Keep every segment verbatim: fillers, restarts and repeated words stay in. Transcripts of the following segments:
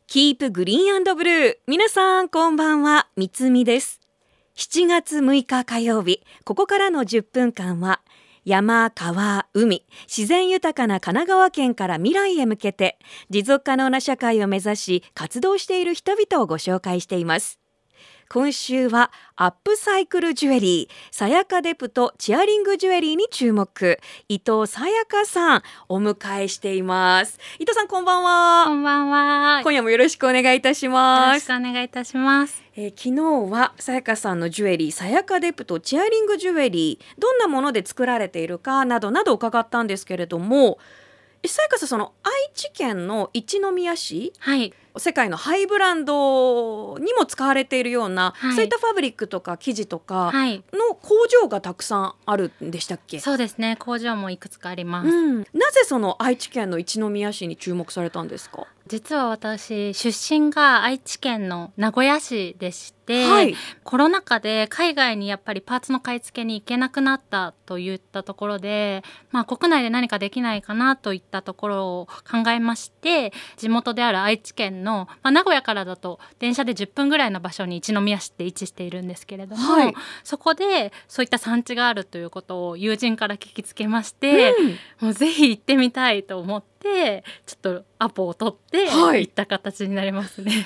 キープグリーン&ブルー。皆さんこんばんは、みつみです。しちがつむいか火曜日、ここからのじゅっぷんかんは山、川、海、自然豊かな神奈川県から未来へ向けて持続可能な社会を目指し活動している人々をご紹介しています。今週はアップサイクルジュエリー、さやかデプとチアリングジュエリーに注目。伊藤さやかさんお迎えしています。伊藤さんこんばんは。 こんばんは。 今夜もよろしくお願いいたします。 よろしくお願いいたします。 えー、昨日はさやかさんのジュエリー、さやかデプとチアリングジュエリー、どんなもので作られているかなどなど伺ったんですけれども、さやかさん、その愛知県の一宮市、 はい、 世界のハイブランドにも使われているような、はい、そういったファブリックとか生地とかの工場がたくさんあるんでしたっけ？ そうですね、工場もいくつかあります、 うん、なぜその愛知県の一宮市に注目されたんですか？ 実は私出身が愛知県の名古屋市でして、 はい、 コロナ禍で海外にやっぱりパーツの買い付けに行けなくなったといったところで、まあ、国内で何かできないかなといったところを考えまして、地元である愛知県の、まあ、名古屋からだと電車でじゅっぷんぐらいの場所に一宮市って位置しているんですけれども、はい、そこでそういった産地があるということを友人から聞きつけまして、うん、もうぜひ行ってみたいと思ってちょっとアポを取って行った形になりますね、はい、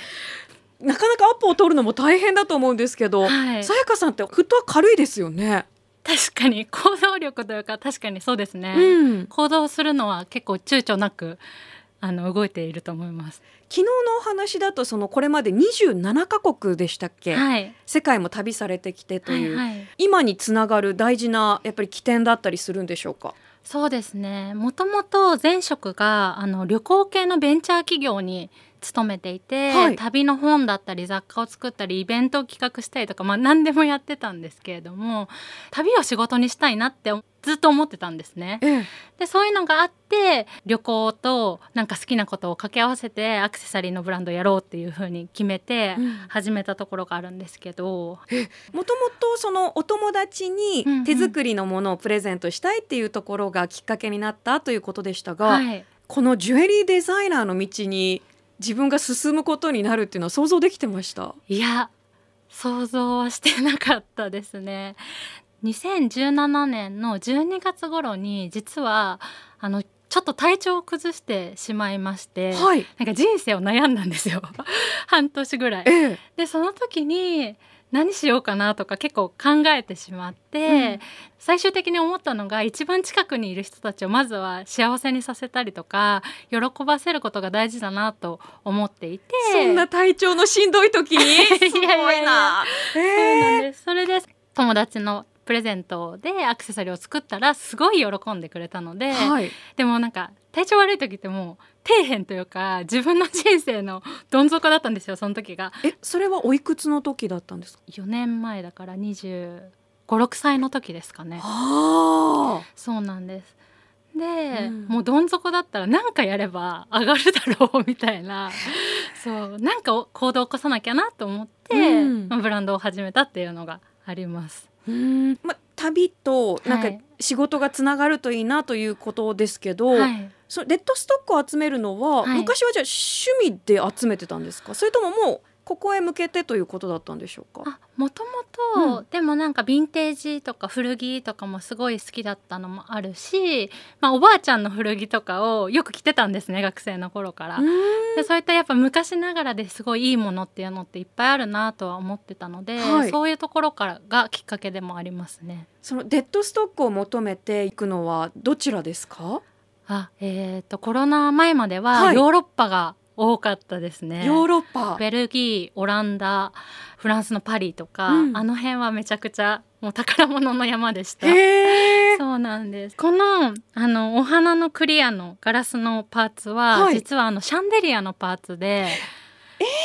なかなかアポを取るのも大変だと思うんですけど、 はい、 さやかさんってフットは軽いですよね。 確かに行動力というか、確かにそうですね、うん、行動するのは結構躊躇なくあの動いていると思います。 昨日のお話だと、そのこれまでにじゅうななかこくでしたっけ、はい、世界も旅されてきてという、はいはい、今につながる大事なやっぱり起点だったりするんでしょうか？ そうですね、もともと前職があの旅行系のベンチャー企業に勤めていて、はい、旅の本だったり雑貨を作ったりイベントを企画したりとか、まあ、何でもやってたんですけれども、旅を仕事にしたいなってずっと思ってたんですね、ええ、でそういうのがあって旅行となんか好きなことを掛け合わせてアクセサリーのブランドやろうっていう風に決めて始めたところがあるんですけど、 うん、えもともとそのお友達に手作りのものをプレゼントしたいっていうところがきっかけになったということでしたが、はい、このジュエリーデザイナーの道に自分が進むことになるっていうのは想像できてました？ いや、想像はしてなかったですね。にせんじゅうななねんのじゅうにがつ頃に実はあのちょっと体調を崩してしまいまして、はい、なんか人生を悩んだんですよ半年ぐらい、ええ、でその時に何しようかなとか結構考えてしまって、うん、最終的に思ったのが一番近くにいる人たちをまずは幸せにさせたりとか喜ばせることが大事だなと思っていて、 そんな体調のしんどい時にすごいな。 いやいやいや、えー、そうなんです。それで友達のプレゼントでアクセサリーを作ったらすごい喜んでくれたので、はい、でもなんか体調悪い時ってもう底辺というか自分の人生のどん底だったんですよ、その時が。 え、それはおいくつの時だったんですか？ よねんまえだからにじゅうご、ろくさいの時ですかね。 はあ、 そうなんです。で、うん、もうどん底だったら何かやれば上がるだろうみたいなそうなんか行動を起こさなきゃなと思って、うん、ブランドを始めたっていうのがあります。 うーん、ま、旅となんか仕事がつながるといいなということですけど、はい、そのレッドストックを集めるのは、はい、昔はじゃあ趣味で集めてたんですか？それとももうここへ向けてということだったんでしょうか？ あ、もともとでもなんかヴィンテージとか古着とかもすごい好きだったのもあるし、まあ、おばあちゃんの古着とかをよく着てたんですね、学生の頃から。でそういったやっぱ昔ながらですごいいいものっていうのっていっぱいあるなとは思ってたので、はい、そういうところからがきっかけでもありますね。 そのデッドストックを求めていくのはどちらですか？ あ、えーと、コロナ前まではヨーロッパが多かったですね、はい、 ヨーロッパ、 ベルギー、オランダ、フランスのパリとか、うん、あの辺はめちゃくちゃもう宝物の山でした。 へー、 そうなんです。この、あのお花のクリアのガラスのパーツは、はい、実はあのシャンデリアのパーツで、 え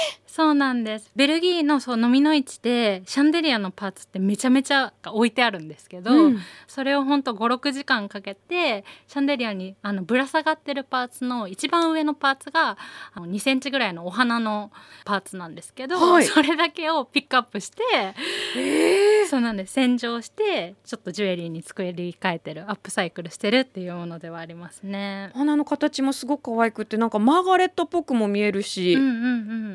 そうなんです。ベルギーのそう飲みの市でシャンデリアのパーツってめちゃめちゃ置いてあるんですけど、うん、それをほんとごろくじかんかけてシャンデリアにあのぶら下がってるパーツの一番上のパーツがあのにセンチぐらいのお花のパーツなんですけど、はい、それだけをピックアップして、えー、そうなんです。洗浄してちょっとジュエリーに作り変えてる、アップサイクルしてるっていうものではありますね。 花の形もすごく可愛くて、なんかマーガレットっぽくも見えるし、 うんうんうん、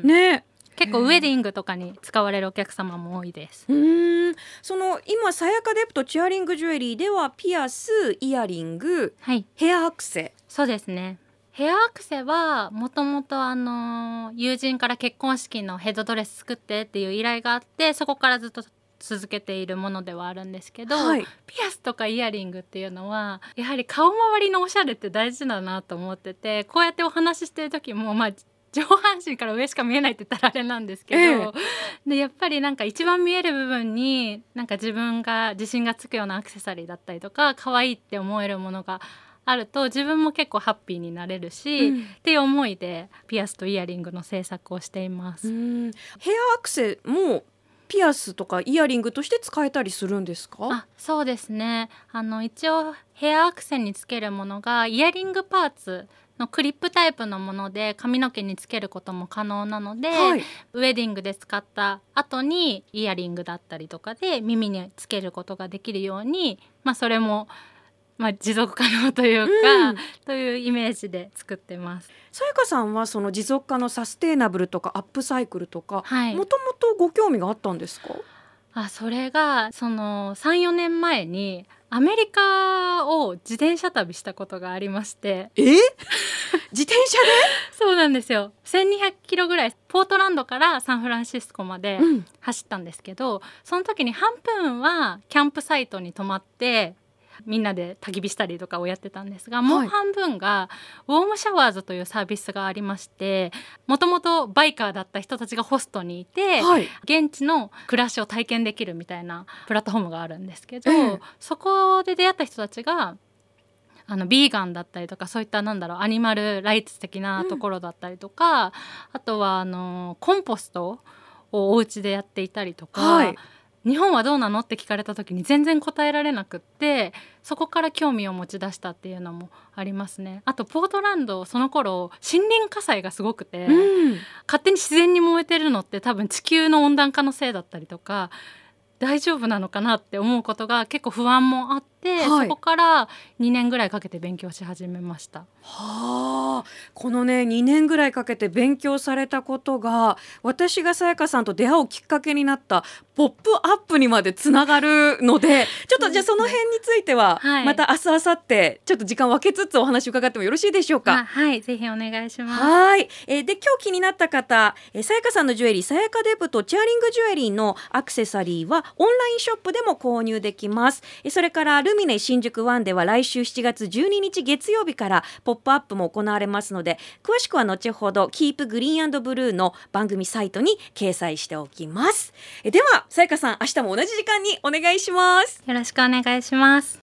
ね、結構ウェディングとかに使われるお客様も多いです。 うーん、その今さやかデプトチュアリングジュエリーではピアス、イヤリング、はい、ヘアアクセ。 そうですね。ヘアアクセはもともとあの友人から結婚式のヘッドドレス作ってっていう依頼があって、そこからずっと続けているものではあるんですけど、はい、ピアスとかイヤリングっていうのはやはり顔周りのおしゃれって大事だなと思ってて、こうやってお話ししてる時もまあ上半身から上しか見えないって言ったらあれなんですけど、ええ、でやっぱりなんか一番見える部分になんか自分が自信がつくようなアクセサリーだったりとか可愛いって思えるものがあると自分も結構ハッピーになれるし、うん、っていう思いでピアスとイヤリングの制作をしています。 うん、ヘアアクセもピアスとかイヤリングとして使えたりするんですか？ あ、そうですね。あの一応ヘアアクセにつけるものがイヤリングパーツのクリップタイプのもので髪の毛につけることも可能なので、はい、ウェディングで使った後にイヤリングだったりとかで耳につけることができるように、まあ、それもまあ、持続可能というか、うん、というイメージで作ってます。 さやかさんはその持続可能サステイナブルとかアップサイクルとか、はい、もともとご興味があったんですか？ あ、それがその さん,よ 年前にアメリカを自転車旅したことがありまして。 え自転車で？ そうなんですよ。せんにひゃくキロぐらいポートランドからサンフランシスコまで走ったんですけど、うん、その時に半分はキャンプサイトに泊まってみんなで焚き火したりとかをやってたんですが、もう半分がウォームシャワーズというサービスがありまして、もともとバイカーだった人たちがホストにいて、はい、現地の暮らしを体験できるみたいなプラットフォームがあるんですけど、えー、そこで出会った人たちがあのビーガンだったりとか、そういったなんだろうアニマルライツ的なところだったりとか、うん、あとはあのコンポストをお家でやっていたりとか、はい、日本はどうなのって聞かれた時に全然答えられなくって、そこから興味を持ち出したっていうのもありますね。あとポートランドその頃森林火災がすごくて、うん、勝手に自然に燃えてるのって多分地球の温暖化のせいだったりとか、大丈夫なのかなって思うことが結構不安もあって、はい、そこからにねんぐらいかけて勉強し始めました。 はあ、このねにねんぐらいかけて勉強されたことが私がさやかさんと出会うきっかけになったポップアップにまでつながるので、ちょっとじゃあその辺についてはまた明日明後日ちょっと時間を分けつつお話伺ってもよろしいでしょうか？ はい、ぜひお願いします。 はい、えー、で今日気になった方、えー、さやかさんのジュエリーさやかデプトチュアリングジュエリーのアクセサリーはオンラインショップでも購入できます。えー、それからルミネ新宿ワンでは来週しちがつじゅうににち月曜日からポップアップも行われますので、詳しくは後ほどキープグリーン&ブルーの番組サイトに掲載しておきます。えー、ではさやかさん、明日も同じ時間にお願いします。 よろしくお願いします。